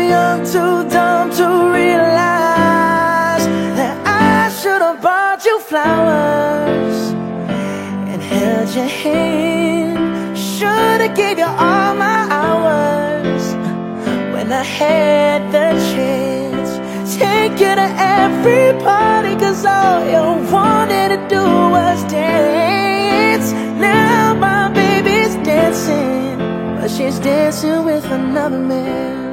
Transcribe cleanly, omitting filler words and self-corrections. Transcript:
young, too dumb to realize that I should have bought you flowers and held your hand. Should have gave you all my hours when I had the chance. Take you to every party, 'cause all you wanted to do was dance. Now my baby's dancing, but she's dancing with another man.